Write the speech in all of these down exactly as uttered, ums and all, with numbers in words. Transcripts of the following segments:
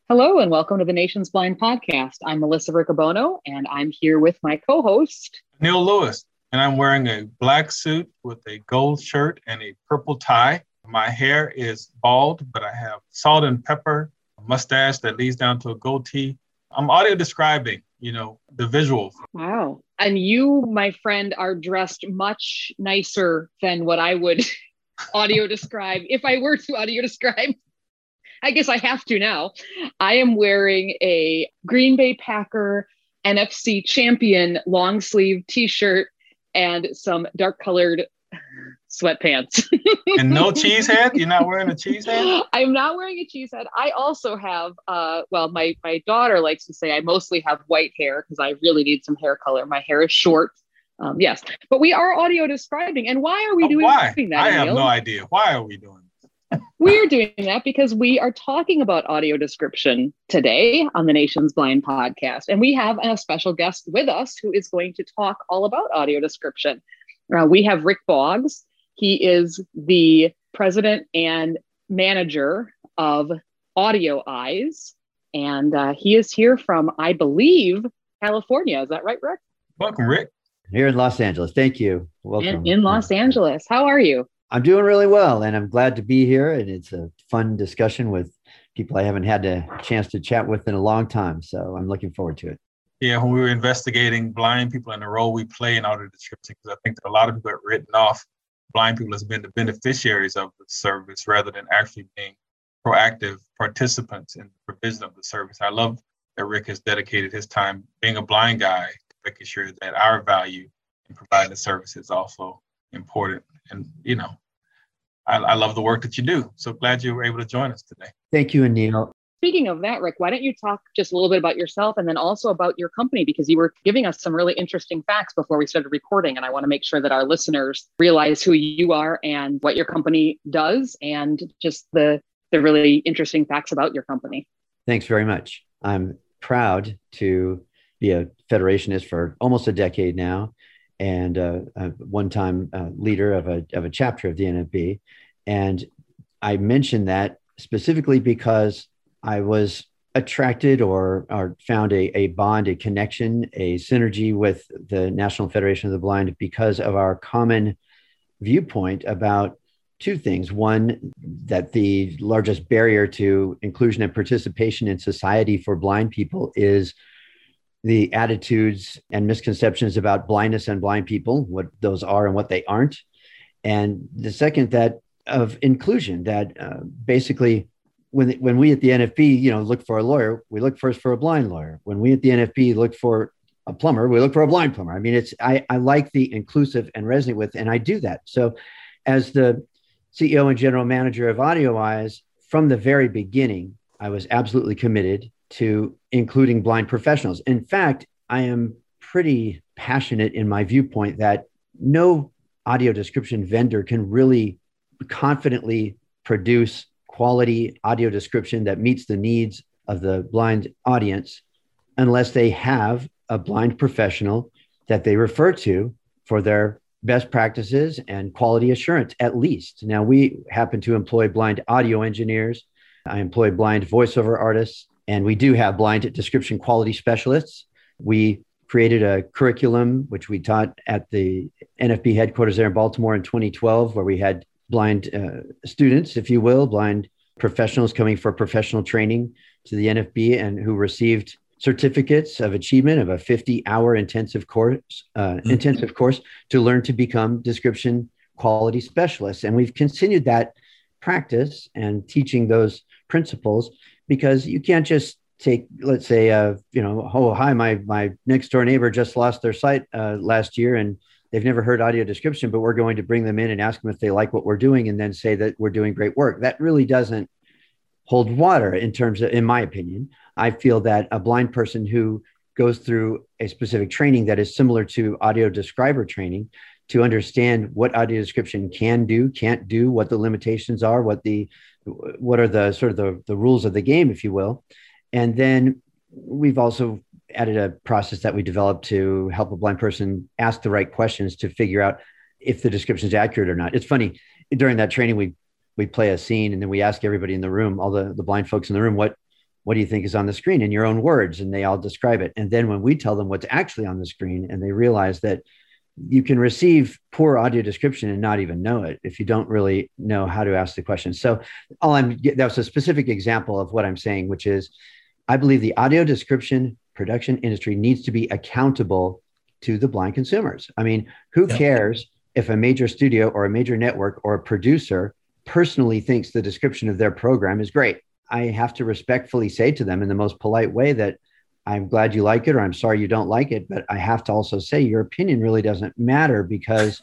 Hello and welcome to the Nation's Blind Podcast. I'm Melissa Riccobono and I'm here with my co-host, Neil Lewis, and I'm wearing a black suit with a gold shirt and a purple tie. My hair is bald, but I have salt and pepper, a mustache that leads down to a goatee. I'm audio describing, you know, the visuals. Wow. And you, my friend, are dressed much nicer than what I would audio describe if I were to audio describe. I guess I have to now. I am wearing a Green Bay Packer N F C champion long sleeve t-shirt and some dark colored sweatpants. And no cheese head? You're not wearing a cheese head? I'm not wearing a cheese head. I also have, uh, well, my, my daughter likes to say I mostly have white hair because I really need some hair color. My hair is short. Um, yes, but we are audio describing. And why are we Oh, doing, why? doing that? I have Emil? no idea. Why are we doing We're doing that because we are talking about audio description today on the Nation's Blind Podcast. And we have a special guest with us who is going to talk all about audio description. Uh, we have Rick Boggs. He is the president and manager of Audio Eyes. And uh, he is here from, I believe, California. Is that right, Rick? Welcome, Rick. Here in Los Angeles. Thank you. Welcome. In, in Los Angeles. How are you? I'm doing really well, and I'm glad to be here. And it's a fun discussion with people I haven't had a chance to chat with in a long time. So I'm looking forward to it. Yeah, when we were investigating blind people and the role we play in audio description, because I think that a lot of people have written off blind people as being the beneficiaries of the service rather than actually being proactive participants in the provision of the service. I love that Rick has dedicated his time being a blind guy to making sure that our value in providing the service is also important. And, you know, I, I love the work that you do. So glad you were able to join us today. Thank you, Anil. Speaking of that, Rick, why don't you talk just a little bit about yourself and then also about your company, because you were giving us some really interesting facts before we started recording. And I want to make sure that our listeners realize who you are and what your company does and just the, the really interesting facts about your company. Thanks very much. I'm proud to be a federationist for almost a decade now, and uh, a one-time uh, leader of a of a chapter of the N F B. And I mentioned that specifically because I was attracted or, or found a, a bond, a connection, a synergy with the National Federation of the Blind because of our common viewpoint about two things. One, that the largest barrier to inclusion and participation in society for blind people is the attitudes and misconceptions about blindness and blind people, what those are and what they aren't. And the second, that of inclusion, that uh, basically when, when we at the N F B, you know, look for a lawyer, we look first for a blind lawyer. When we at the N F B look for a plumber, we look for a blind plumber. I mean, it's, I, I like the inclusive and resonate with, and I do that. So as the C E O and general manager of Audio Eyes, from the very beginning, I was absolutely committed to including blind professionals. In fact, I am pretty passionate in my viewpoint that no audio description vendor can really confidently produce quality audio description that meets the needs of the blind audience unless they have a blind professional that they refer to for their best practices and quality assurance, at least. Now, we happen to employ blind audio engineers. I employ blind voiceover artists. And we do have blind description quality specialists. We created a curriculum, which we taught at the N F B headquarters there in Baltimore in twenty twelve, where we had blind uh, students, if you will, blind professionals coming for professional training to the N F B and who received certificates of achievement of a fifty hour intensive course, uh, mm-hmm. intensive course to learn to become description quality specialists. And we've continued that practice and teaching those principles, because you can't just take, let's say, uh, you know, oh, hi, my my next door neighbor just lost their sight uh, last year and they've never heard audio description, but we're going to bring them in and ask them if they like what we're doing and then say that we're doing great work. That really doesn't hold water in terms of, in my opinion. I feel that a blind person who goes through a specific training that is similar to audio describer training to understand what audio description can do, can't do, what the limitations are, what the what are the sort of the, the rules of the game, if you will. And then we've also added a process that we developed to help a blind person ask the right questions to figure out if the description is accurate or not. It's funny, during that training, we we play a scene and then we ask everybody in the room, all the, the blind folks in the room, what what do you think is on the screen in your own words? And they all describe it. And then when we tell them what's actually on the screen, and they realize that you can receive poor audio description and not even know it if you don't really know how to ask the question. So all I'm, that was a specific example of what I'm saying, which is, I believe the audio description production industry needs to be accountable to the blind consumers. I mean, who yeah. cares if a major studio or a major network or a producer personally thinks the description of their program is great? I have to respectfully say to them in the most polite way that I'm glad you like it, or I'm sorry you don't like it, but I have to also say your opinion really doesn't matter because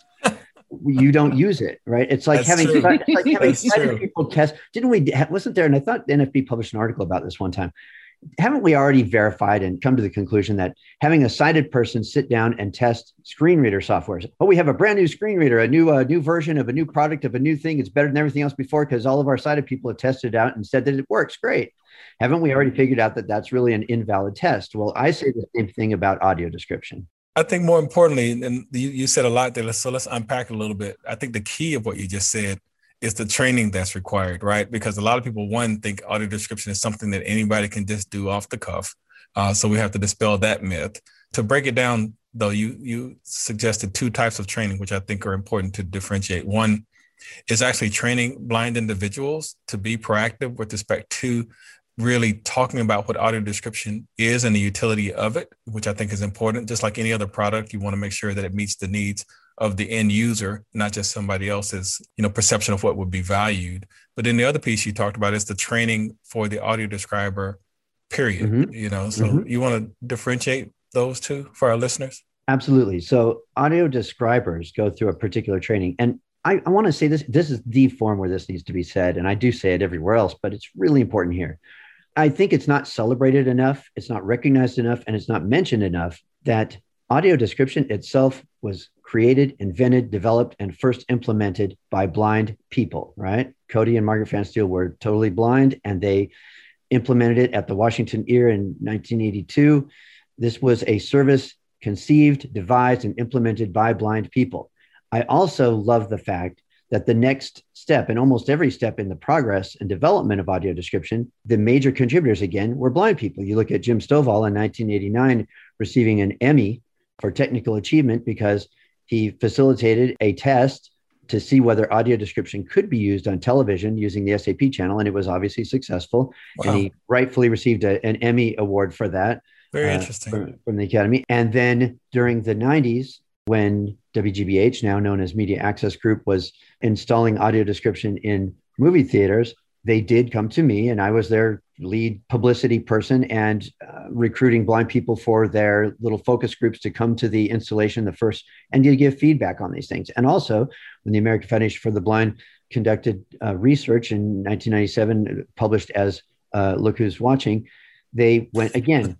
you don't use it, right? It's like That's having, true. it's like having That's sighted true. people test. Didn't we, wasn't there, and I thought the N F B published an article about this one time. Haven't we already verified and come to the conclusion that having a sighted person sit down and test screen reader software? Oh, we have a brand new screen reader, a new uh, new version of a new product of a new thing. It's better than everything else before because all of our sighted people have tested it out and said that it works great. Haven't we already figured out that that's really an invalid test? Well, I say the same thing about audio description. I think more importantly, and you, you said a lot there, so let's unpack it a little bit. I think the key of what you just said is the training that's required, right? Because a lot of people, one, think audio description is something that anybody can just do off the cuff. Uh, so we have to dispel that myth. To break it down, though, you you suggested two types of training, which I think are important to differentiate. One is actually training blind individuals to be proactive with respect to really talking about what audio description is and the utility of it, which I think is important. Just like any other product, you want to make sure that it meets the needs of the end user, not just somebody else's, you know, perception of what would be valued. But then the other piece you talked about is the training for the audio describer, period. Mm-hmm. You know, so mm-hmm. you want to differentiate those two for our listeners? Absolutely. So audio describers go through a particular training. And I, I want to say this, this is the form where this needs to be said. And I do say it everywhere else, but it's really important here. I think it's not celebrated enough, it's not recognized enough, and it's not mentioned enough that audio description itself was created, invented, developed, and first implemented by blind people, right? Cody and Margaret Pfanstiehl were totally blind, and they implemented it at the Washington Ear in nineteen eighty-two. This was a service conceived, devised, and implemented by blind people. I also love the fact that the next step, and almost every step in the progress and development of audio description, the major contributors, again, were blind people. You look at Jim Stovall in nineteen eighty-nine receiving an Emmy for technical achievement because he facilitated a test to see whether audio description could be used on television using the S A P channel, and it was obviously successful. Wow. And he rightfully received a, an Emmy award for that. Very uh, interesting. From, from the Academy. And then during the nineties, when W G B H, now known as Media Access Group, was installing audio description in movie theaters, they did come to me, and I was their lead publicity person and uh, recruiting blind people for their little focus groups to come to the installation, the first, and to give feedback on these things. And also, when the American Foundation for the Blind conducted uh, research in nineteen ninety-seven, published as uh, Look Who's Watching, they went again,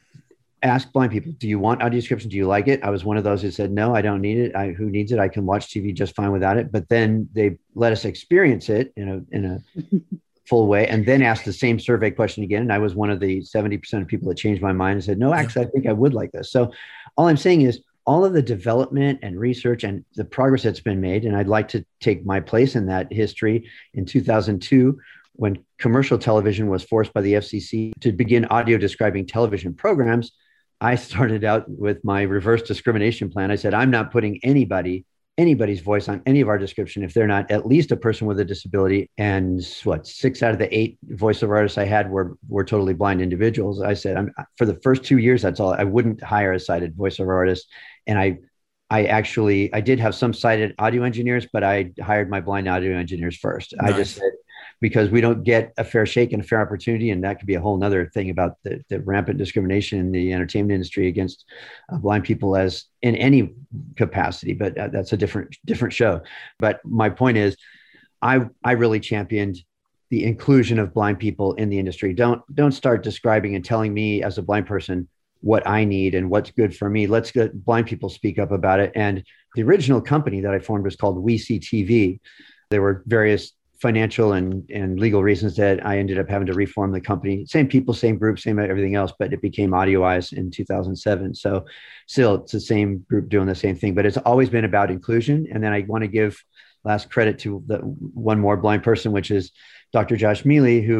ask blind people, do you want audio description? Do you like it? I was one of those who said, no, I don't need it. I, who needs it? I can watch T V just fine without it. But then they let us experience it in a, in a full way, and then asked the same survey question again. And I was one of the seventy percent of people that changed my mind and said, no, actually, I think I would like this. So all I'm saying is all of the development and research and the progress that's been made, and I'd like to take my place in that history. In two thousand two, when commercial television was forced by the F C C to begin audio describing television programs, I started out with my reverse discrimination plan. I said, I'm not putting anybody, anybody's voice on any of our description if they're not at least a person with a disability. And what, six out of the eight voiceover artists I had were were totally blind individuals. I said, I'm, for the first two years, that's all. I wouldn't hire a sighted voiceover artist. And I I actually, I did have some sighted audio engineers, but I hired my blind audio engineers first. Nice. I just said, because we don't get a fair shake and a fair opportunity. And that could be a whole nother thing about the, the rampant discrimination in the entertainment industry against uh, blind people as in any capacity, but uh, that's a different, different show. But my point is, I, I really championed the inclusion of blind people in the industry. Don't, don't start describing and telling me as a blind person what I need and what's good for me. Let's get blind people speak up about it. And the original company that I formed was called We See T V. There were various financial and, and legal reasons that I ended up having to reform the company. Same people, same group, same everything else, but it became AudioEyes in two thousand seven. So still, it's the same group doing the same thing, but it's always been about inclusion. And then I want to give last credit to the one more blind person, which is Doctor Josh Mealy, who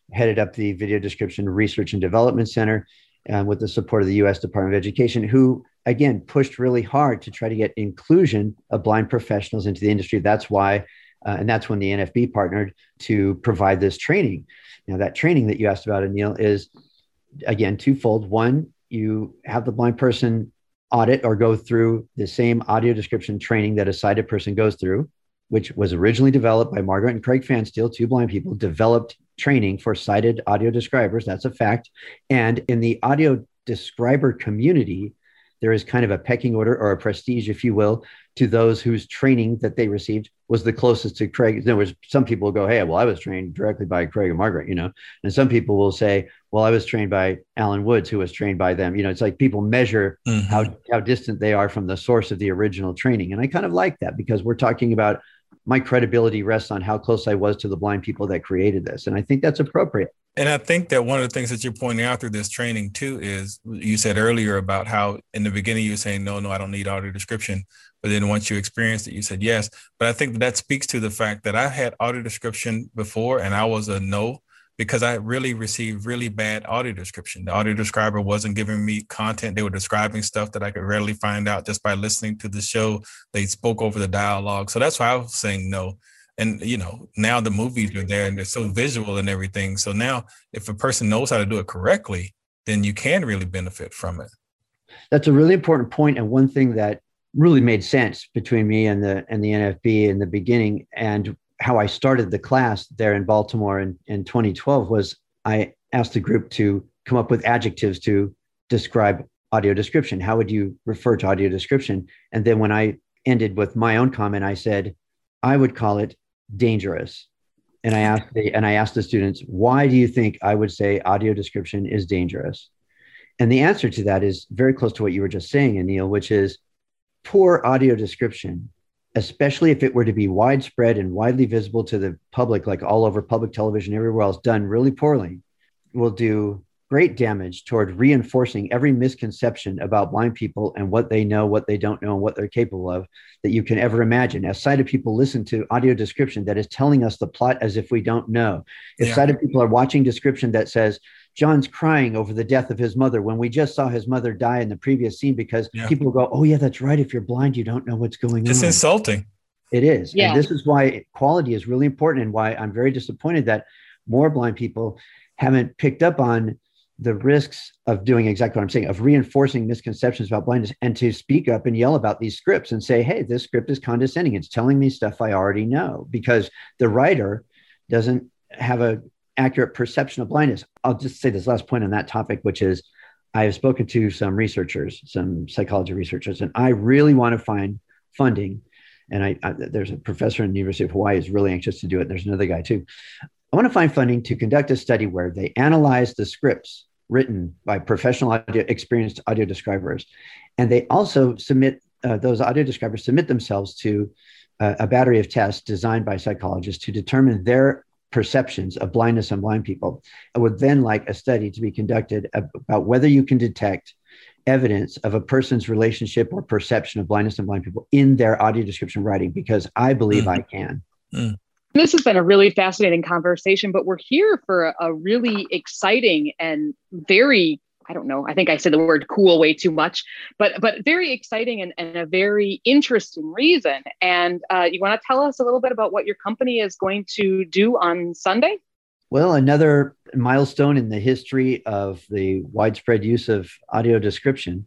headed up the Video Description Research and Development Center uh, with the support of the U S Department of Education, who, again, pushed really hard to try to get inclusion of blind professionals into the industry. That's why, uh, and that's when the N F B partnered to provide this training. Now, that training that you asked about, Anil, is, again, twofold. One, you have the blind person audit or go through the same audio description training that a sighted person goes through, which was originally developed by Margaret and Craig Fansteel, two blind people, developed training for sighted audio describers. That's a fact. And in the audio describer community, there is kind of a pecking order or a prestige, if you will, to those whose training that they received was the closest to Craig. There was some people will go, hey, well, I was trained directly by Craig and Margaret, you know, and some people will say, well, I was trained by Alan Woods, who was trained by them. You know, it's like people measure mm-hmm. how, how distant they are from the source of the original training. And I kind of like that, because we're talking about my credibility rests on how close I was to the blind people that created this. And I think that's appropriate. And I think that one of the things that you're pointing out through this training too is, you said earlier about how in the beginning you were saying, no, no, I don't need audio description. But then once you experienced it, you said yes. But I think that speaks to the fact that I had audio description before and I was a no, because I really received really bad audio description. The audio describer wasn't giving me content. They were describing stuff that I could rarely find out just by listening to the show. They spoke over the dialogue. So that's why I was saying no. And, you know, now the movies are there and they're so visual and everything. So now if a person knows how to do it correctly, then you can really benefit from it. That's a really important point. And one thing that really made sense between me and the and the N F B in the beginning, and how I started the class there in Baltimore in, in twenty twelve, was I asked the group to come up with adjectives to describe audio description. How would you refer to audio description? And then when I ended with my own comment, I said, I would call it dangerous. And I asked the, and I asked the students, why do you think I would say audio description is dangerous? And the answer to that is very close to what you were just saying, Anil, which is poor audio description, especially if it were to be widespread and widely visible to the public, like all over public television, everywhere else, done really poorly, will do great damage toward reinforcing every misconception about blind people and what they know, what they don't know, and what they're capable of that you can ever imagine. As sighted people listen to audio description that is telling us the plot as if we don't know. If yeah. sighted people are watching description that says, John's crying over the death of his mother when we just saw his mother die in the previous scene, because yeah. people go, oh yeah, that's right. If you're blind, you don't know what's going it's on. It's insulting. It is. Yeah. And this is why quality is really important, and why I'm very disappointed that more blind people haven't picked up on the risks of doing exactly what I'm saying, of reinforcing misconceptions about blindness, and to speak up and yell about these scripts and say, hey, this script is condescending. It's telling me stuff I already know, because the writer doesn't have an accurate perception of blindness. I'll just say this last point on that topic, which is I have spoken to some researchers, some psychology researchers, and I really want to find funding. And I, I there's a professor in the University of Hawaii who's really anxious to do it. There's another guy too. I want to find funding to conduct a study where they analyze the scripts written by professional audio, experienced audio describers. And they also submit, uh, those audio describers submit themselves to uh, a battery of tests designed by psychologists to determine their perceptions of blindness and blind people. I would then like a study to be conducted about whether you can detect evidence of a person's relationship or perception of blindness and blind people in their audio description writing, because I believe mm. I can. Mm. This has been a really fascinating conversation, but we're here for a, a really exciting and very, I don't know, I think I said the word cool way too much, but but very exciting and, and a very interesting reason. And uh, you want to tell us a little bit about what your company is going to do on Sunday? Well, another milestone in the history of the widespread use of audio description.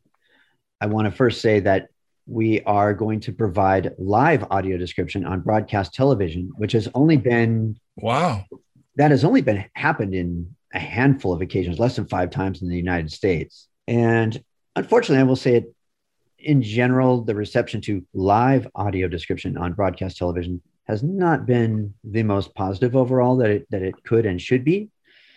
I want to first say that we are going to provide live audio description on broadcast television, which has only been, wow, that has only been happened in a handful of occasions, less than five times in the United States. And unfortunately, I will say it, in general, the reception to live audio description on broadcast television has not been the most positive overall that it, that it could and should be.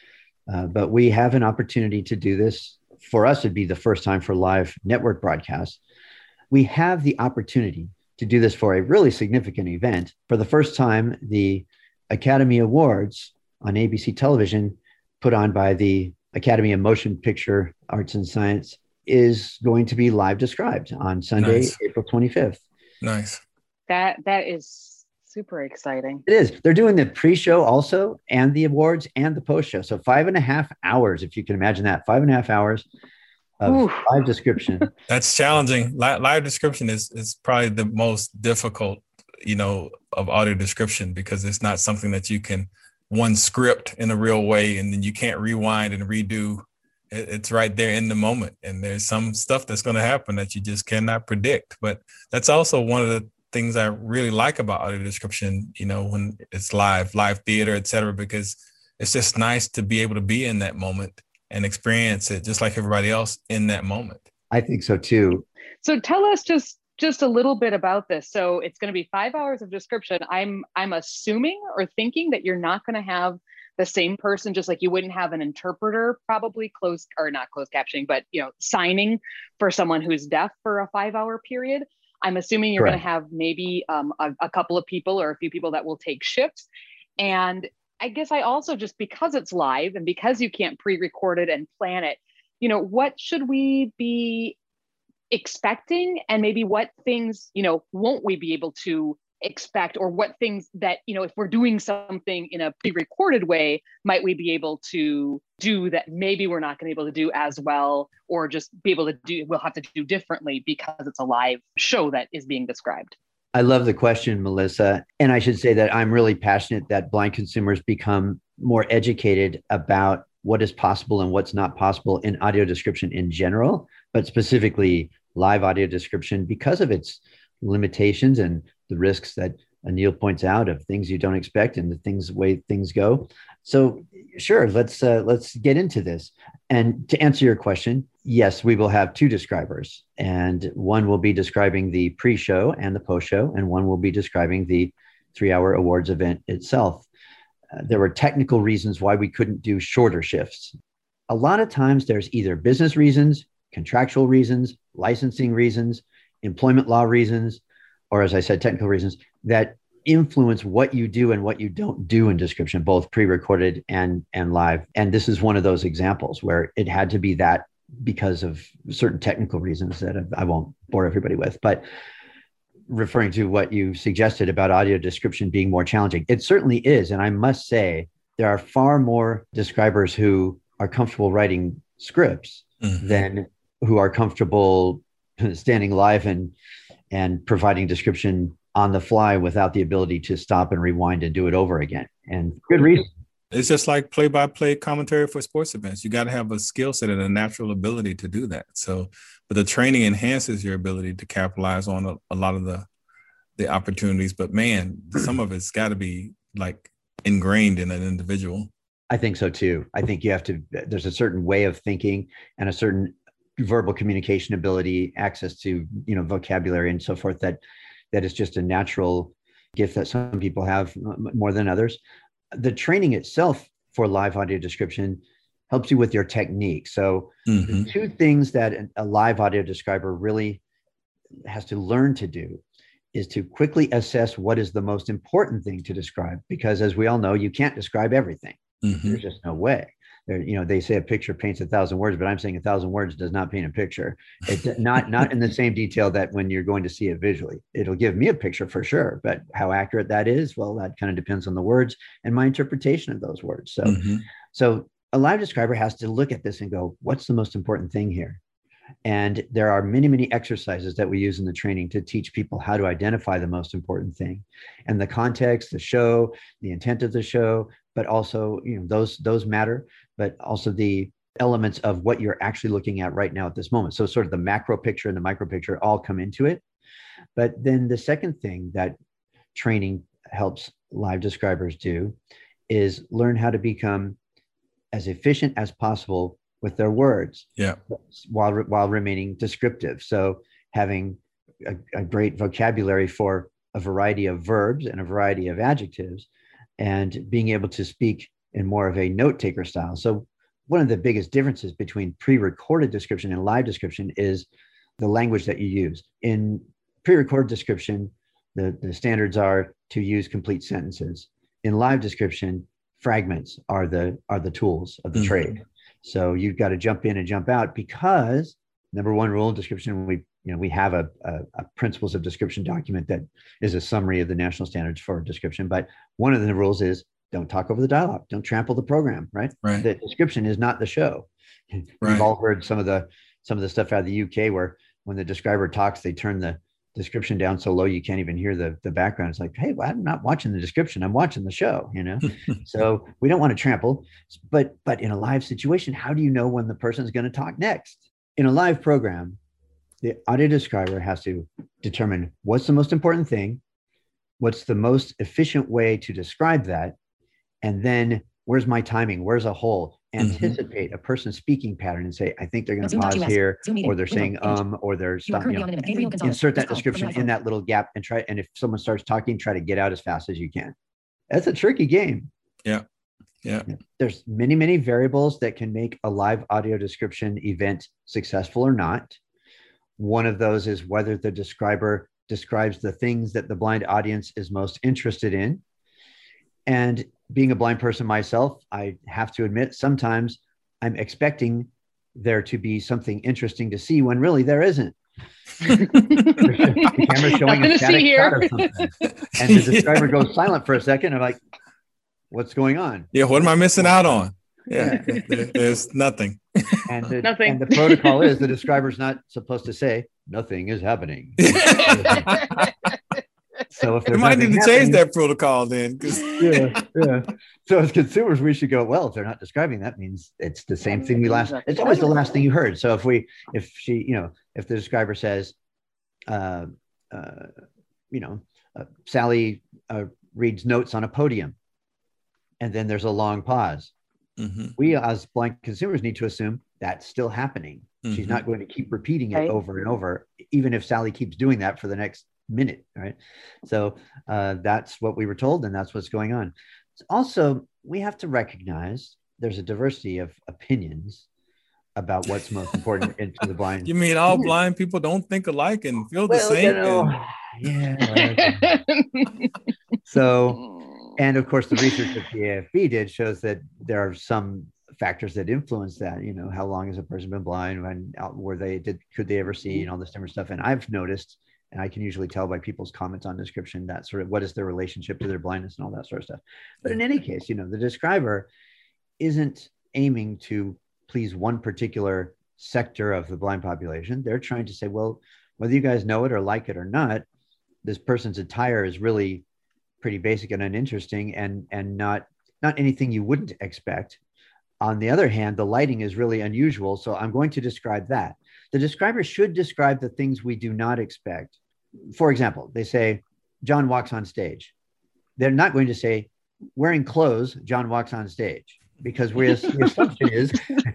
Uh, but we have an opportunity to do this. For us, it'd be the first time for live network broadcasts. We have the opportunity to do this for a really significant event. For the first time, the Academy Awards on A B C television, put on by the Academy of Motion Picture Arts and Science, is going to be live described on Sunday, nice. April twenty-fifth. Nice. That that is Super exciting. It is. They're doing the pre-show also and the awards and the post-show. So five and a half hours, if you can imagine that, five and a half hours of Oof. live description. That's challenging. Live, live description is, is probably the most difficult, you know, of audio description, because it's not something that you can one script in a real way and then you can't rewind and redo. It, it's right there in the moment. And there's some stuff that's going to happen that you just cannot predict. But that's also one of the things I really like about audio description, you know, when it's live, live theater, et cetera, because it's just nice to be able to be in that moment and experience it just like everybody else in that moment. I think so too. So tell us just just a little bit about this. So it's going to be five hours of description. I'm I'm assuming or thinking that you're not going to have the same person, just like you wouldn't have an interpreter, probably closed or not closed captioning, but you know, signing for someone who's deaf for a five hour period. I'm assuming you're going to have maybe um, a, a couple of people or a few people that will take shifts. And I guess I also, just because it's live and because you can't pre-record it and plan it, you know, what should we be expecting, and maybe what things, you know, won't we be able to expect, or what things that, you know, if we're doing something in a pre-recorded way, might we be able to do that maybe we're not going to be able to do as well, or just be able to do, we'll have to do differently because it's a live show that is being described? I love the question, Melissa. And I should say that I'm really passionate that blind consumers become more educated about what is possible and what's not possible in audio description in general, but specifically live audio description, because of its limitations and the risks that Anil points out of things you don't expect and the things, the way things go. So sure, let's uh, let's get into this. And to answer your question, yes, we will have two describers, and one will be describing the pre-show and the post-show, and one will be describing the three-hour awards event itself. Uh, there were technical reasons why we couldn't do shorter shifts. A lot of times there's either business reasons, contractual reasons, licensing reasons, employment law reasons, or as I said, technical reasons that influence what you do and what you don't do in description, both pre-recorded and, and live. And this is one of those examples where it had to be that because of certain technical reasons that I won't bore everybody with. But referring to what you suggested about audio description being more challenging, it certainly is. And I must say, there are far more describers who are comfortable writing scripts mm-hmm. than who are comfortable standing live and and providing description on the fly without the ability to stop and rewind and do it over again. And good reason. It's just like play-by-play commentary for sports events. You got to have a skill set and a natural ability to do that. So, but the training enhances your ability to capitalize on a, a lot of the the opportunities. But man, some of it's got to be like ingrained in an individual. I think so too. I think you have to, there's a certain way of thinking and a certain verbal communication ability, access to, you know, vocabulary and so forth, that that is just a natural gift that some people have more than others. The training itself for live audio description helps you with your technique. So mm-hmm. the two things that a live audio describer really has to learn to do is to quickly assess what is the most important thing to describe, because as we all know, you can't describe everything. Mm-hmm. There's just no way. There, you know, they say a picture paints a thousand words, but I'm saying a thousand words does not paint a picture. It's not not in the same detail that when you're going to see it visually. It'll give me a picture for sure, but how accurate that is, well, that kind of depends on the words and my interpretation of those words. So, mm-hmm. so a live describer has to look at this and go, what's the most important thing here? And there are many, many exercises that we use in the training to teach people how to identify the most important thing and the context, the show, the intent of the show, but also, you know, those, those matter, but also the elements of what you're actually looking at right now at this moment. So sort of the macro picture and the micro picture all come into it. But then the second thing that training helps live describers do is learn how to become as efficient as possible with their words, yeah, while while remaining descriptive. So having a, a great vocabulary for a variety of verbs and a variety of adjectives, and being able to speak in more of a note taker style. So one of the biggest differences between pre-recorded description and live description is the language that you use. In pre-recorded description, the, the standards are to use complete sentences. In live description, fragments are the are the tools of the mm-hmm. trade. So you've got to jump in and jump out, because number one rule in description, we you know, we have a, a, a principles of description document that is a summary of the national standards for description. But one of the rules is don't talk over the dialogue, don't trample the program, right? Right. The description is not the show. Right. We've all heard some of the some of the stuff out of the U K where when the describer talks, they turn the description down so low you can't even hear the, the background. It's like, hey, well, I'm not watching the description, I'm watching the show, you know? So we don't want to trample, but but in a live situation, how do you know when the person is going to talk next? In a live program, the audio describer has to determine what's the most important thing, what's the most efficient way to describe that, and then where's my timing, where's a hole, anticipate mm-hmm. a person's speaking pattern and say, I think they're going to pause here, or they're saying um, or they're stopping. You know, insert that description in that little gap and try. And if someone starts talking, try to get out as fast as you can. That's a tricky game. Yeah. Yeah. There's many, many variables that can make a live audio description event successful or not. One of those is whether the describer describes the things that the blind audience is most interested in. And being a blind person myself, I have to admit, sometimes I'm expecting there to be something interesting to see when really there isn't. The camera's showing a static shot of something. And the describer goes silent for a second. I'm like, what's going on? Yeah, what am I missing out on? Yeah, there, there's nothing. And the, nothing. And the protocol is the describer's not supposed to say, nothing is happening. So if we might need to change that protocol then. yeah, yeah. So as consumers, we should go, well, if they're not describing, that means it's the same thing we last, it's always the last thing you heard. So if we, if she, you know, if the describer says, uh, uh, you know, uh, Sally uh, reads notes on a podium, and then there's a long pause. Mm-hmm. We as blind consumers need to assume that's still happening. Mm-hmm. She's not going to keep repeating it right. over and over, even if Sally keeps doing that for the next minute, right? So uh, that's what we were told, and that's what's going on. Also, we have to recognize there's a diversity of opinions about what's most important into the blind. You mean all blind people don't think alike and feel well, the same? You know, yeah. So, and of course, the research that the A F B did shows that there are some factors that influence that. You know, how long has a person been blind? When were they did? Could they ever see? And all this different stuff. And I've noticed. And I can usually tell by people's comments on description that sort of what is their relationship to their blindness and all that sort of stuff. But in any case, you know, the describer isn't aiming to please one particular sector of the blind population. They're trying to say, well, whether you guys know it or like it or not, this person's attire is really pretty basic and uninteresting and, and not, not anything you wouldn't expect. On the other hand, the lighting is really unusual. So I'm going to describe that. The describer should describe the things we do not expect. For example, they say, John walks on stage. They're not going to say, wearing clothes, John walks on stage, because we, the assumption is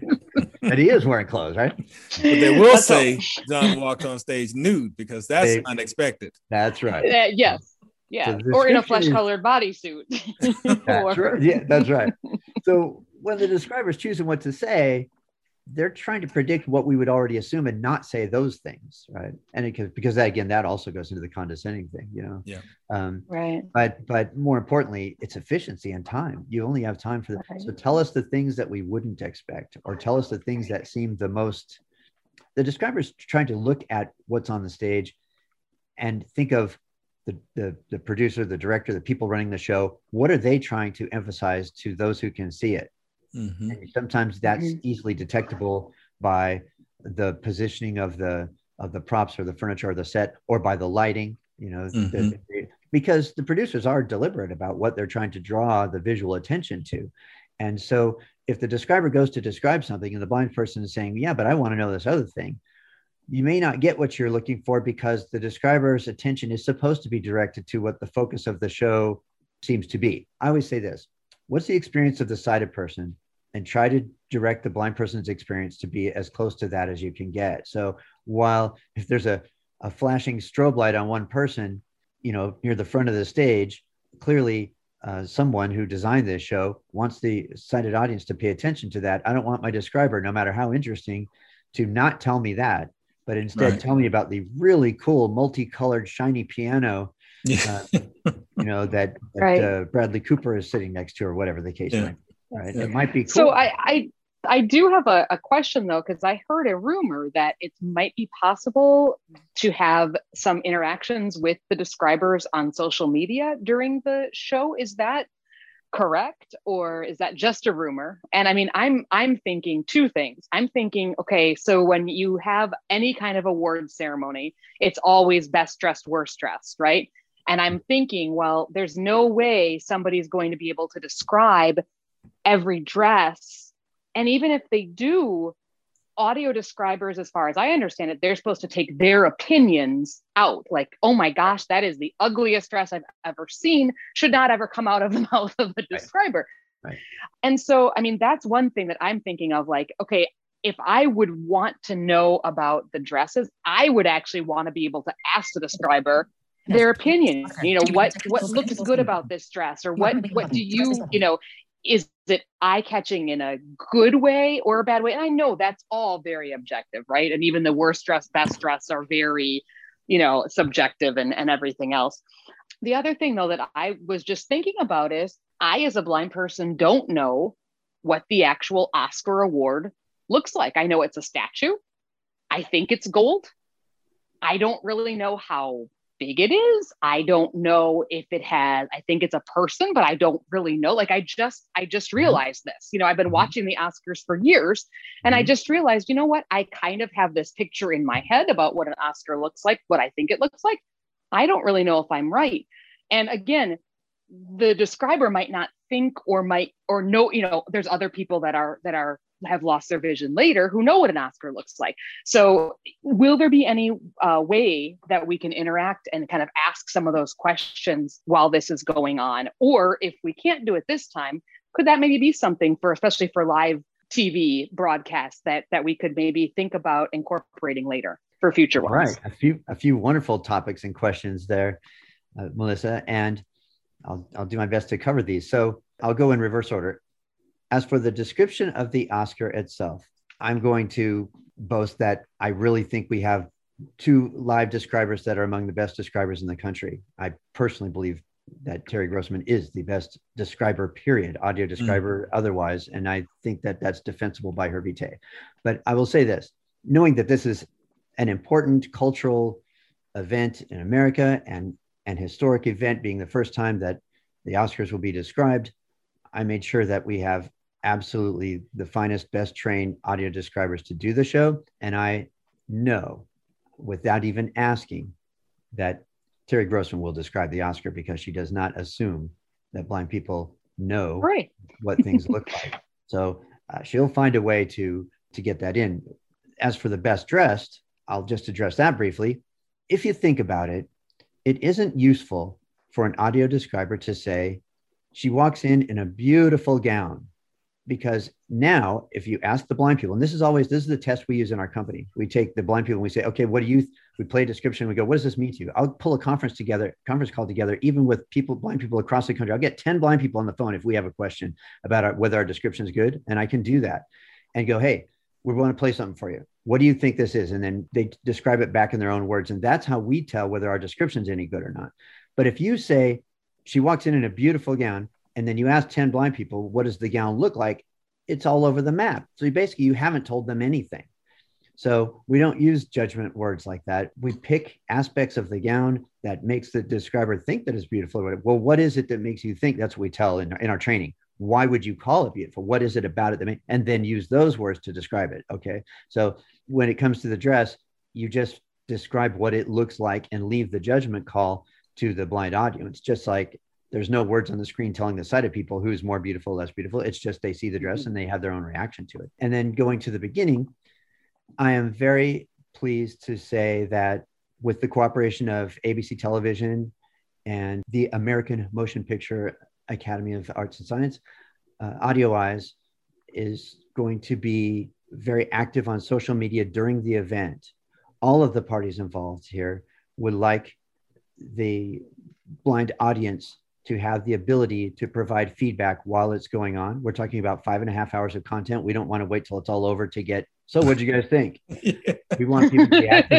that he is wearing clothes, right? But they will that's say all. John walked on stage nude, because that's they, unexpected. That's right. Uh, yes. Yeah. So or in a flesh-colored bodysuit. That's right. Yeah, that's right. So when the describer is choosing what to say, they're trying to predict what we would already assume and not say those things, right? And it, because that, again, that also goes into the condescending thing, you know? Yeah. Um, right. But but more importantly, it's efficiency and time. You only have time for that. Okay. So tell us the things that we wouldn't expect, or tell us the things that seem the most. The describer's trying to look at what's on the stage and think of the the the producer, the director, the people running the show. What are they trying to emphasize to those who can see it? Mm-hmm. And sometimes that's mm-hmm. easily detectable by the positioning of the of the props or the furniture or the set, or by the lighting, you know, mm-hmm. the, because the producers are deliberate about what they're trying to draw the visual attention to. And so if the describer goes to describe something and the blind person is saying, yeah, but I want to know this other thing, you may not get what you're looking for, because the describer's attention is supposed to be directed to what the focus of the show seems to be. I always say this: what's the experience of the sighted person? And try to direct the blind person's experience to be as close to that as you can get. So while if there's a, a flashing strobe light on one person, you know, near the front of the stage, clearly uh, someone who designed this show wants the sighted audience to pay attention to that. I don't want my describer, no matter how interesting, to not tell me that, but instead right. tell me about the really cool multicolored shiny piano, uh, you know, that, that right. uh, Bradley Cooper is sitting next to, or whatever the case yeah. might be. Right. It might be cool. So I, I, I do have a, a question though, because I heard a rumor that it might be possible to have some interactions with the describers on social media during the show. Is that correct, or is that just a rumor? And I mean, I'm I'm thinking two things. I'm thinking, okay, so when you have any kind of award ceremony, it's always best dressed, worst dressed, right? And I'm thinking, well, there's no way somebody's going to be able to describe every dress. And even if they do, audio describers, as far as I understand it, they're supposed to take their opinions out. Like, oh my gosh, that is the ugliest dress I've ever seen, should not ever come out of the mouth of the describer. Right. Right. And so, I mean, that's one thing that I'm thinking of, like, okay, if I would want to know about the dresses, I would actually want to be able to ask the describer their opinion. You know, what what looks good about this dress, or what what do you, you know, is it eye-catching in a good way or a bad way? And I know that's all very objective, right? And even the worst dress, best dress are very, you know, subjective and, and everything else. The other thing though, that I was just thinking about is, I, as a blind person, don't know what the actual Oscar award looks like. I know it's a statue. I think it's gold. I don't really know how big it is. I don't know if it has, I think it's a person, but I don't really know. Like, I just, I just realized this, you know, I've been watching the Oscars for years, and I just realized, you know what, I kind of have this picture in my head about what an Oscar looks like, what I think it looks like. I don't really know if I'm right. And again, the describer might not think or might, or know, you know, there's other people that are, that are, have lost their vision later who know what an Oscar looks like. So will there be any uh, way that we can interact and kind of ask some of those questions while this is going on? Or if we can't do it this time, could that maybe be something for, especially for live T V broadcasts, that, that we could maybe think about incorporating later for future ones? Right. A few, a few wonderful topics and questions there, uh, Melissa, and I'll, I'll do my best to cover these. So I'll go in reverse order. As for the description of the Oscar itself, I'm going to boast that I really think we have two live describers that are among the best describers in the country. I personally believe that Terry Grossman is the best describer, period, audio describer, mm. otherwise. And I think that that's defensible by her vitae. But I will say this, knowing that this is an important cultural event in America, and an historic event, being the first time that the Oscars will be described, I made sure that we have absolutely the finest, best trained audio describers to do the show. And I know, without even asking, that Terry Grossman will describe the Oscar, because she does not assume that blind people know right. what things look like. So uh, she'll find a way to, to get that in. As for the best dressed, I'll just address that briefly. If you think about it, it isn't useful for an audio describer to say, she walks in in a beautiful gown. Because now, if you ask the blind people, and this is always, this is the test we use in our company. We take the blind people and we say, okay, what do you, we play a description. We go, what does this mean to you? I'll pull a conference together, conference call together, even with people, blind people across the country. I'll get ten blind people on the phone if we have a question about our, whether our description is good. And I can do that and go, hey, we want to play something for you. What do you think this is? And then they describe it back in their own words. And that's how we tell whether our description is any good or not. But if you say, she walks in in a beautiful gown, and then you ask ten blind people, what does the gown look like? It's all over the map. So basically, you haven't told them anything. So we don't use judgment words like that. We pick aspects of the gown that makes the describer think that it's beautiful. Well, what is it that makes you think? That's what we tell in our, in our training. Why would you call it beautiful? What is it about it that makes, and then use those words to describe it. Okay. So when it comes to the dress, you just describe what it looks like and leave the judgment call to the blind audience. Just like there's no words on the screen telling the sighted people who's more beautiful, less beautiful. It's just they see the dress and they have their own reaction to it. And then going to the beginning, I am very pleased to say that with the cooperation of A B C Television and the American Motion Picture Academy of Arts and Science, uh, AudioEyes is going to be very active on social media during the event. All of the parties involved here would like the blind audience to have the ability to provide feedback while it's going on. We're talking about five and a half hours of content. We don't want to wait till it's all over to get, so what'd you guys think? Yeah. We want people to be active.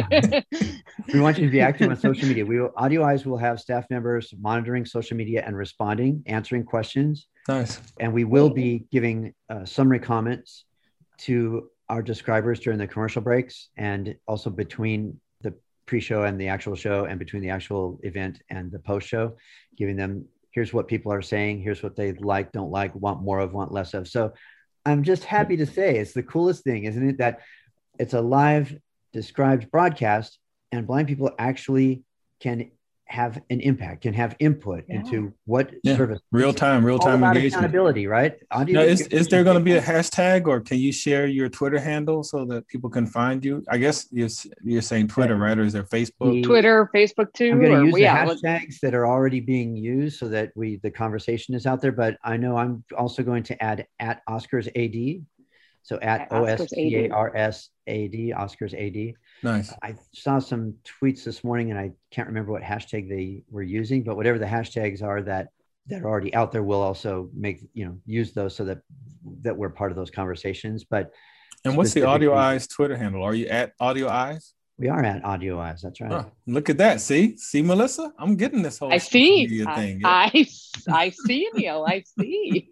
We want you to be active on social media. We will, AudioEyes will have staff members monitoring social media and responding, answering questions. Nice. And we will be giving uh, summary comments to our describers during the commercial breaks, and also between the pre-show and the actual show, and between the actual event and the post-show, giving them, here's what people are saying, here's what they like, don't like, want more of, want less of. So I'm just happy to say it's the coolest thing, isn't it? That it's a live described broadcast, and blind people actually can have an impact, can have input yeah. into what yeah. service. Real time, real time engagement. Accountability, right? Now, is, is there going to be a hashtag, or can you share your Twitter handle so that people can find you? I guess you're, you're saying Twitter, right? Or is there Facebook? The, Twitter, Facebook too? I'm going to use the yeah, hashtags that are already being used so that we the conversation is out there. But I know I'm also going to add at Oscars A D. So at, at O S T A R S A D, Oscars A D. Nice. I saw some tweets this morning, and I can't remember what hashtag they were using, but whatever the hashtags are that that are already out there, we'll also make, you know, use those so that that we're part of those conversations. But and what's the Audio Eyes Twitter handle? Are you at Audio Eyes? We are at Audio Eyes. That's right. Oh, look at that. See, see, Melissa, I'm getting this whole I see. thing. I, yeah. I, I see, Neil. I see.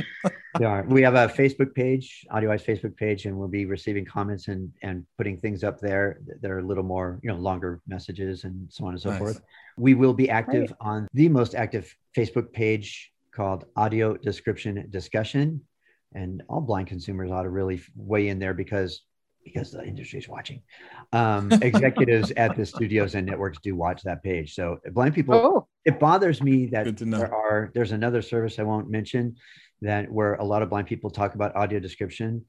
We are. We have a Facebook page, Audio Eyes Facebook page, and we'll be receiving comments and and putting things up there that are a little more, you know, longer messages and so on and so nice. forth. We will be active right. on the most active Facebook page called Audio Description Discussion, and all blind consumers ought to really weigh in there because. because the industry is watching. Um, executives at the studios and networks do watch that page. So blind people, oh. it bothers me that there are, there's another service I won't mention that where a lot of blind people talk about audio description,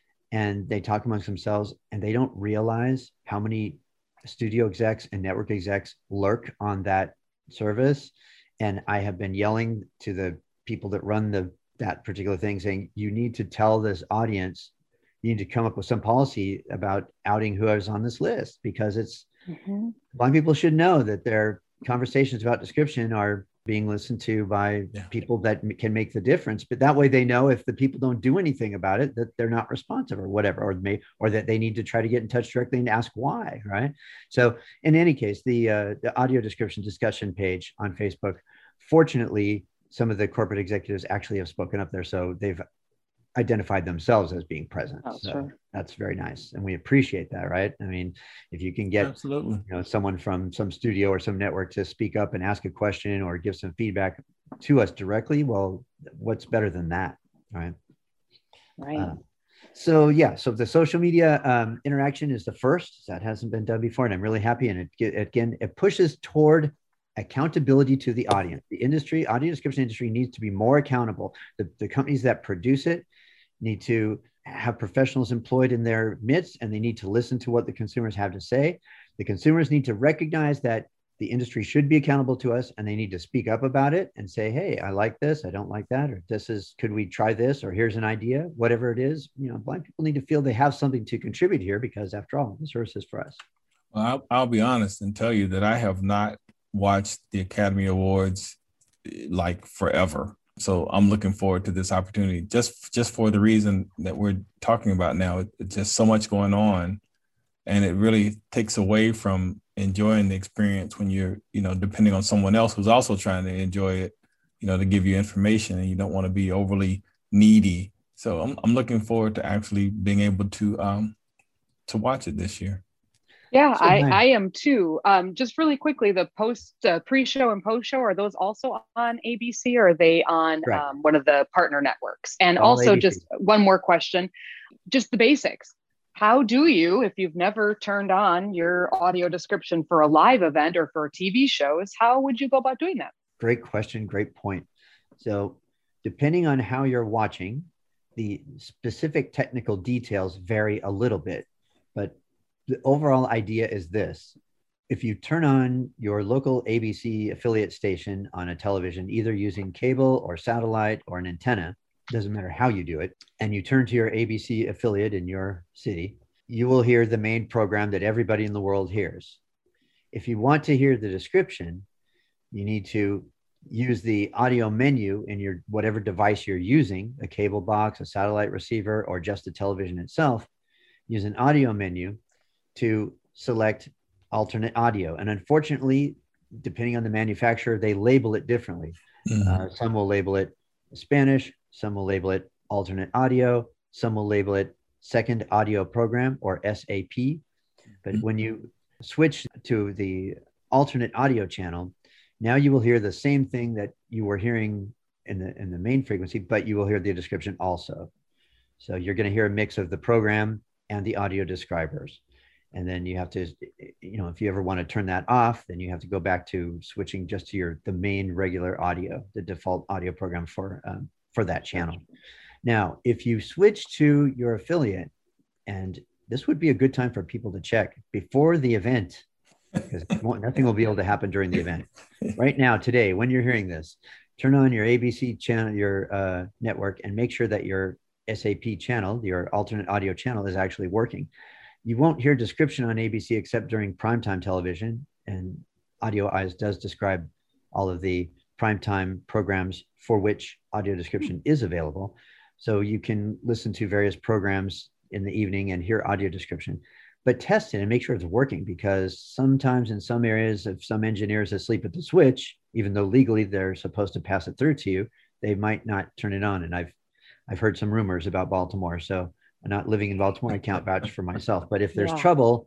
and they talk amongst themselves and they don't realize how many studio execs and network execs lurk on that service. And I have been yelling to the people that run the, that particular thing saying, you need to tell this audience, you need to come up with some policy about outing who is on this list, because it's mm-hmm. blind people should know that their conversations about description are being listened to by yeah. people that can make the difference. But that way they know if the people don't do anything about it, that they're not responsive or whatever, or may, or that they need to try to get in touch directly and ask why, right? So in any case, the, uh, the audio description discussion page on Facebook, fortunately, some of the corporate executives actually have spoken up there. So they've identified themselves as being present. Oh, so sure. That's very nice. And we appreciate that, right? I mean, if you can get Absolutely. you know, someone from some studio or some network to speak up and ask a question or give some feedback to us directly, well, what's better than that, right? Right. Uh, so yeah, so the social media um, interaction is the first. That hasn't been done before, and I'm really happy. And it, again, it pushes toward accountability to the audience. The industry, audio description industry, needs to be more accountable. The, the companies that produce it need to have professionals employed in their midst, and they need to listen to what the consumers have to say. The consumers need to recognize that the industry should be accountable to us, and they need to speak up about it and say, hey, I like this, I don't like that, or this is, could we try this, or here's an idea, whatever it is. You know, blind people need to feel they have something to contribute here, because after all, the service is for us. Well, I'll, I'll be honest and tell you that I have not watched the Academy Awards like forever. So I'm looking forward to this opportunity just, just for the reason that we're talking about now. It, it's just so much going on, and it really takes away from enjoying the experience when you're, you know, depending on someone else who's also trying to enjoy it, you know, to give you information, and you don't want to be overly needy. So I'm, I'm looking forward to actually being able to, um, to watch it this year. Yeah, so I, I am too. Um, just really quickly, the post, uh, pre-show and post-show, are those also on A B C, or are they on um, one of the partner networks? And All also A B C. Just one more question, just the basics. How do you, if you've never turned on your audio description for a live event or for T V shows, how would you go about doing that? Great question, great point. So depending on how you're watching, the specific technical details vary a little bit, but the overall idea is this. If you turn on your local A B C affiliate station on a television, either using cable or satellite or an antenna, doesn't matter how you do it, and you turn to your A B C affiliate in your city, you will hear the main program that everybody in the world hears. If you want to hear the description, you need to use the audio menu in your whatever device you're using, a cable box, a satellite receiver, or just the television itself. Use an audio menu to select alternate audio. And unfortunately, depending on the manufacturer, they label it differently. Mm-hmm. Uh, some will label it Spanish, some will label it alternate audio, some will label it second audio program, or S A P. But when you switch to the alternate audio channel, now you will hear the same thing that you were hearing in the in the main frequency, but you will hear the description also. So you're going to hear a mix of the program and the audio describers. And then you have to, you know, if you ever want to turn that off, then you have to go back to switching just to your the main regular audio, the default audio program for um, for that channel. Now, if you switch to your affiliate, and this would be a good time for people to check before the event, because nothing will be able to happen during the event. Right now, today, when you're hearing this, turn on your A B C channel, your uh, network, and make sure that your S A P channel, your alternate audio channel, is actually working. You won't hear description on A B C except during primetime television, and Audio Eyes does describe all of the primetime programs for which audio description is available. So you can listen to various programs in the evening and hear audio description, but test it and make sure it's working, because sometimes in some areas, if some engineer is asleep at the switch, even though legally they're supposed to pass it through to you, they might not turn it on. And I've I've heard some rumors about Baltimore. So I'm not living in Baltimore, I can't vouch for myself. But if there's yeah. trouble,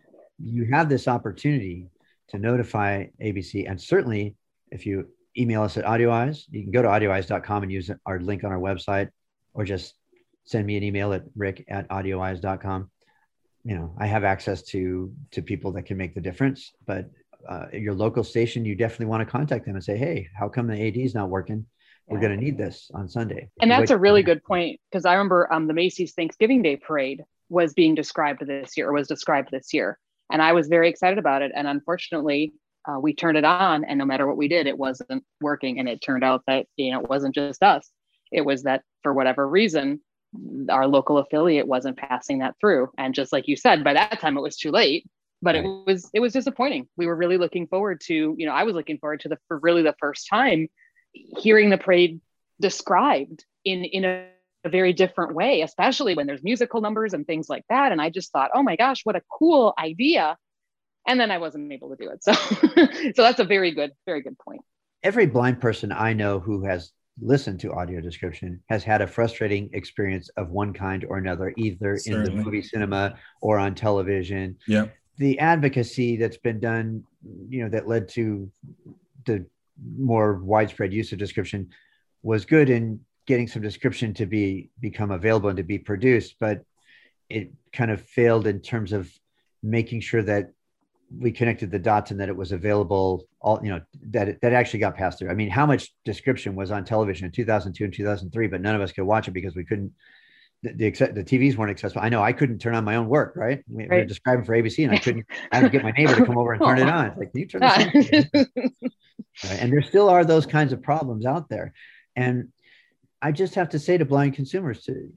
you have this opportunity to notify A B C. And certainly if you email us at Audio Eyes, you can go to audio eyes dot com and use our link on our website, or just send me an email at rick at audio eyes dot com. You know, I have access to, to people that can make the difference, but uh, your local station, you definitely want to contact them and say, hey, how come the A D is not working? We're going to need this on Sunday. And that's a really good point, because I remember um, the Macy's Thanksgiving Day Parade was being described this year, or was described this year. And I was very excited about it. And unfortunately, uh, we turned it on, and no matter what we did, it wasn't working. And it turned out that, you know, it wasn't just us. It was that for whatever reason, our local affiliate wasn't passing that through. And just like you said, by that time it was too late, but right. it was, it was disappointing. We were really looking forward to, you know, I was looking forward to the, for really the first time, hearing the parade described in, in a, a very different way, especially when there's musical numbers and things like that. And I just thought, oh my gosh, what a cool idea. And then I wasn't able to do it. So, so that's a very good, very good point. Every blind person I know who has listened to audio description has had a frustrating experience of one kind or another, either Certainly. in the movie cinema or on television. Yeah. The advocacy that's been done, you know, that led to the more widespread use of description was good in getting some description to be become available and to be produced, but it kind of failed in terms of making sure that we connected the dots and that it was available all, you know, that it, that actually got passed through. I mean, how much description was on television in two thousand two and two thousand three, but none of us could watch it because we couldn't, the, the, the T Vs weren't accessible. I know I couldn't turn on my own work, right? We, right. we were describing for A B C and I couldn't, I had to get my neighbor to come over and turn it on. It's like, can you turn this on? Right? And there still are those kinds of problems out there. And I just have to say to blind consumers, to,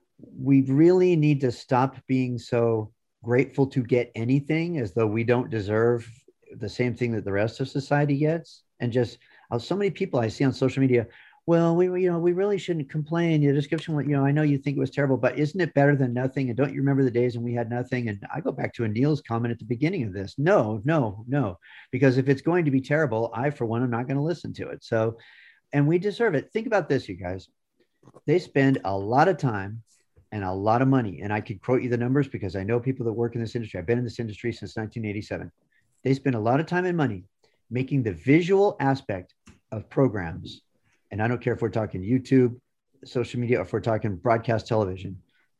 we really need to stop being so grateful to get anything as though we don't deserve the same thing that the rest of society gets. And just uh, so many people I see on social media, well, we, you know, we really shouldn't complain. Your description, you know, I know you think it was terrible, but isn't it better than nothing? And don't you remember the days when we had nothing? And I go back to Anil's comment at the beginning of this. No, no, no, because if it's going to be terrible, I, for one, am not going to listen to it. So, and we deserve it. Think about this, you guys. They spend a lot of time and a lot of money. And I could quote you the numbers because I know people that work in this industry. I've been in this industry since nineteen eighty-seven. They spend a lot of time and money making the visual aspect of programs. And I don't care if we're talking YouTube, social media, or if we're talking broadcast television,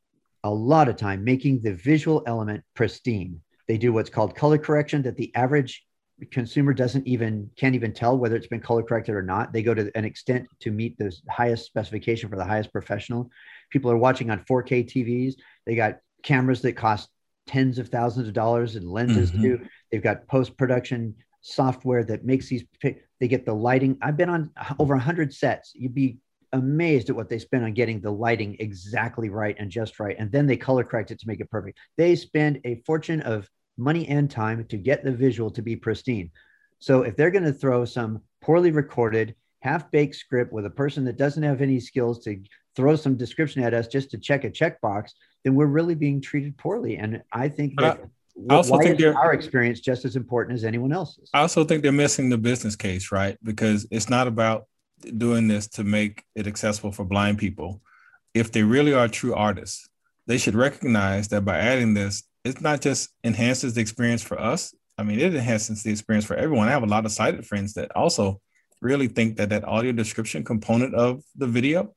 a lot of time making the visual element pristine. They do what's called color correction that the average consumer doesn't even, can't even tell whether it's been color corrected or not. They go to an extent to meet the highest specification for the highest professional. People are watching on four K T Vs. They got cameras that cost tens of thousands of dollars and lenses mm-hmm. too. They've got post-production software that makes these, they get the lighting. I've been on over a hundred sets. You'd be amazed at what they spend on getting the lighting exactly right and just right. And then they color correct it to make it perfect. They spend a fortune of money and time to get the visual to be pristine. So if they're going to throw some poorly recorded, half-baked script with a person that doesn't have any skills to throw some description at us just to check a checkbox, then we're really being treated poorly. And I think that I also why think is our experience just as important as anyone else's? I also think they're missing the business case, right? Because it's not about doing this to make it accessible for blind people. If they really are true artists, they should recognize that by adding this, it's not just enhances the experience for us. I mean, it enhances the experience for everyone. I have a lot of sighted friends that also really think that that audio description component of the video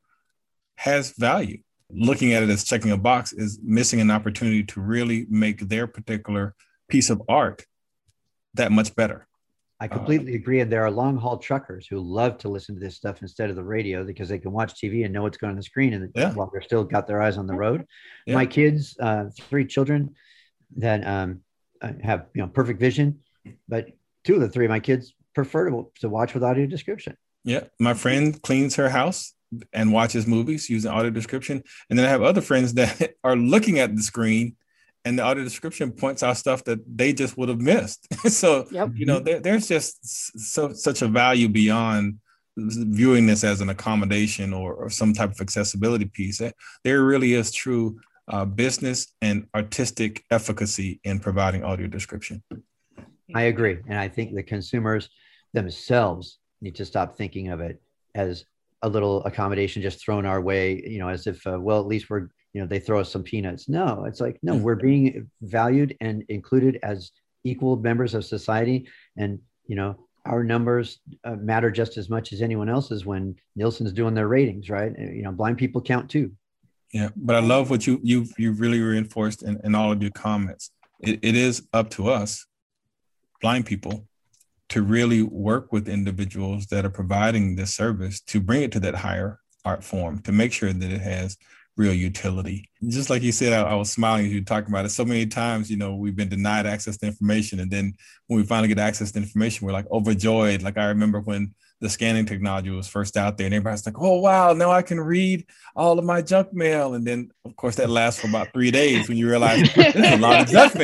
has value. Looking at it as checking a box is missing an opportunity to really make their particular piece of art that much better. I completely agree. And there are long haul truckers who love to listen to this stuff instead of the radio because they can watch T V and know what's going on the screen and yeah. while they're still got their eyes on the road. Yeah. My kids, uh, three children that um, have you know perfect vision, but two of the three of my kids prefer to, to watch with audio description. Yeah. My friend cleans her house and watches movies using audio description. And then I have other friends that are looking at the screen and the audio description points out stuff that they just would have missed. So, yep. you know, there, there's just so such a value beyond viewing this as an accommodation or, or some type of accessibility piece. There really is true uh, business and artistic efficacy in providing audio description. I agree. And I think the consumers themselves need to stop thinking of it as a little accommodation just thrown our way, you know, as if, uh, well, at least we're, you know, they throw us some peanuts. No, it's like, no, we're being valued and included as equal members of society. And, you know, our numbers uh, matter just as much as anyone else's when Nielsen's doing their ratings, right? You know, blind people count too. Yeah, but I love what you, you've, you've really reinforced in, in all of your comments. It, it is up to us, blind people, to really work with individuals that are providing this service to bring it to that higher art form, to make sure that it has real utility. Just like you said, I, I was smiling as you were talking about it. So many times, you know, we've been denied access to information. And then when we finally get access to information, we're like overjoyed. Like I remember when the scanning technology was first out there and everybody's like, oh, wow, now I can read all of my junk mail. And then, of course, that lasts for about three days when you realize there's a lot of junk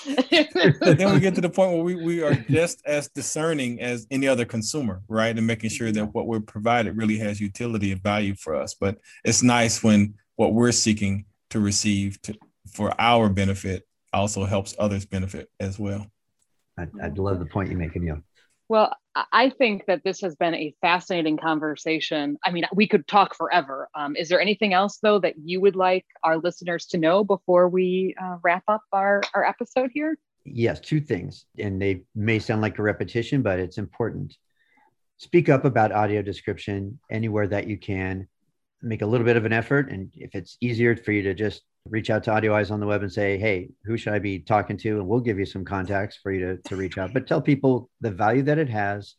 mail. And then we get to the point where we, we are just as discerning as any other consumer, right? And making sure that what we're provided really has utility and value for us. But it's nice when what we're seeking to receive to, for our benefit also helps others benefit as well. I, I love the point you make, Emil. Well, I think that this has been a fascinating conversation. I mean, we could talk forever. Um, is there anything else, though, that you would like our listeners to know before we uh, wrap up our, our episode here? Yes, two things. And they may sound like a repetition, but it's important. Speak up about audio description anywhere that you can. Make a little bit of an effort. And if it's easier for you to just reach out to Audio Eyes on the web and say, hey, who should I be talking to? And we'll give you some contacts for you to, to reach out, but tell people the value that it has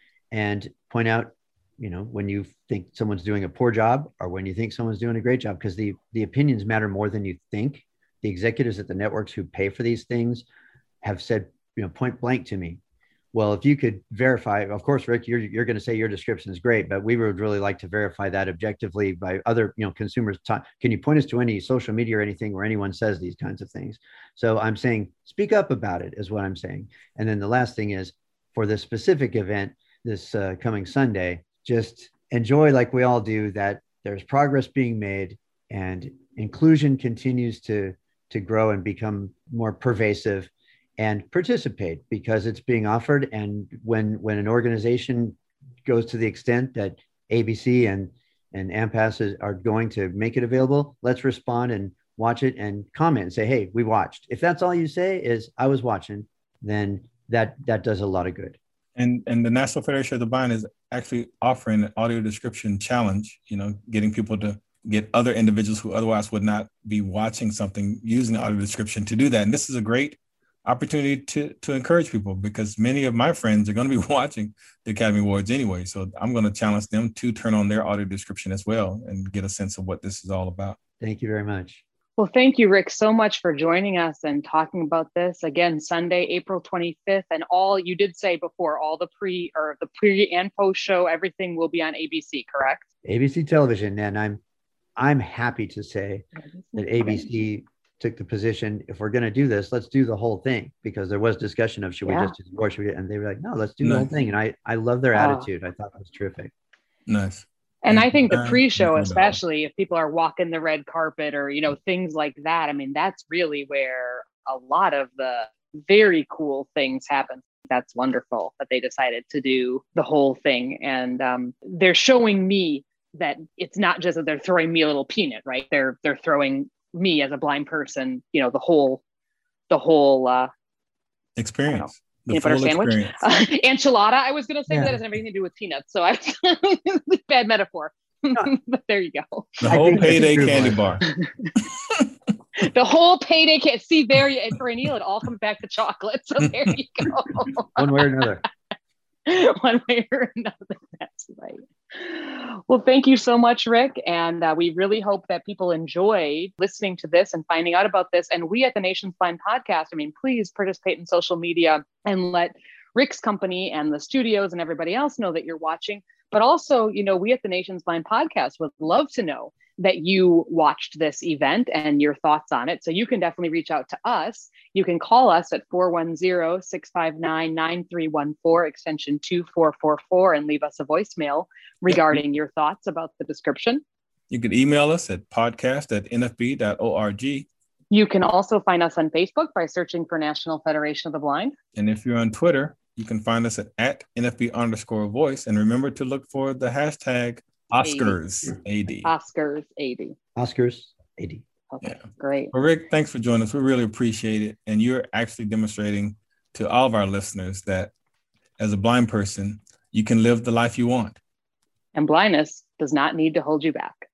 and point out, you know, when you think someone's doing a poor job or when you think someone's doing a great job, because the, the opinions matter more than you think. The executives at the networks who pay for these things have said, you know, point blank to me, well, if you could verify, of course, Rick, you're, you're going to say your description is great, but we would really like to verify that objectively by other, you know, consumers. T- Can you point us to any social media or anything where anyone says these kinds of things? So I'm saying, speak up about it is what I'm saying. And then the last thing is for this specific event, this uh, coming Sunday, just enjoy like we all do that there's progress being made and inclusion continues to, to grow and become more pervasive. And participate because it's being offered. And when when an organization goes to the extent that A B C and, and AMPAS is, are going to make it available, let's respond and watch it and comment and say, hey, we watched. If that's all you say is I was watching, then that that does a lot of good. And and the National Federation of the Blind is actually offering an audio description challenge, you know, getting people to get other individuals who otherwise would not be watching something using audio description to do that. And this is a great opportunity to to encourage people because many of my friends are going to be watching the Academy Awards anyway. So I'm going to challenge them to turn on their audio description as well and get a sense of what this is all about. Thank you very much. Well, thank you, Rick, so much for joining us and talking about this. Again, Sunday, April twenty-fifth, and all you did say before, all the pre or the pre and post show, everything will be on A B C, correct? A B C television. And I'm I'm happy to say that A B C took the position, if we're going to do this, let's do the whole thing, because there was discussion of, should yeah. we just do the or should we, and they were like, no, let's do nice. the whole thing. And I, I love their oh. attitude. I thought that was terrific. Nice. And I think the pre-show, especially if people are walking the red carpet or, you know, things like that, I mean, that's really where a lot of the very cool things happen. That's wonderful that they decided to do the whole thing. And um, they're showing me that it's not just that they're throwing me a little peanut, right? They're they're throwing me as a blind person, you know, the whole, the whole uh, experience. The peanut butter sandwich, uh, enchilada. I was going to say Yeah. that has everything to do with peanuts. So I bad metaphor, but there you go. The I whole think that's payday true, candy Mark. bar. The whole payday can't see there. You, for Anil, it all comes back to chocolate. So there you go. One way or another. One way or another. That's right. Well, thank you so much, Rick. And uh, we really hope that people enjoy listening to this and finding out about this. And we at the Nations Blind Podcast, I mean, please participate in social media and let Rick's company and the studios and everybody else know that you're watching. But also, you know, we at the Nations Blind Podcast would love to know that you watched this event and your thoughts on it. So you can definitely reach out to us. You can call us at four one zero, six five nine, nine three one four, extension two four four four, and leave us a voicemail regarding your thoughts about the description. You can email us at podcast at n f b dot org. You can also find us on Facebook by searching for National Federation of the Blind. And if you're on Twitter, you can find us at, at N F B underscore voice. And remember to look for the hashtag Oscars A D. Oscars A D. Oscars A D. Okay, Yeah. great. Well, Rick, thanks for joining us. We really appreciate it. And you're actually demonstrating to all of our listeners that as a blind person, you can live the life you want. And blindness does not need to hold you back.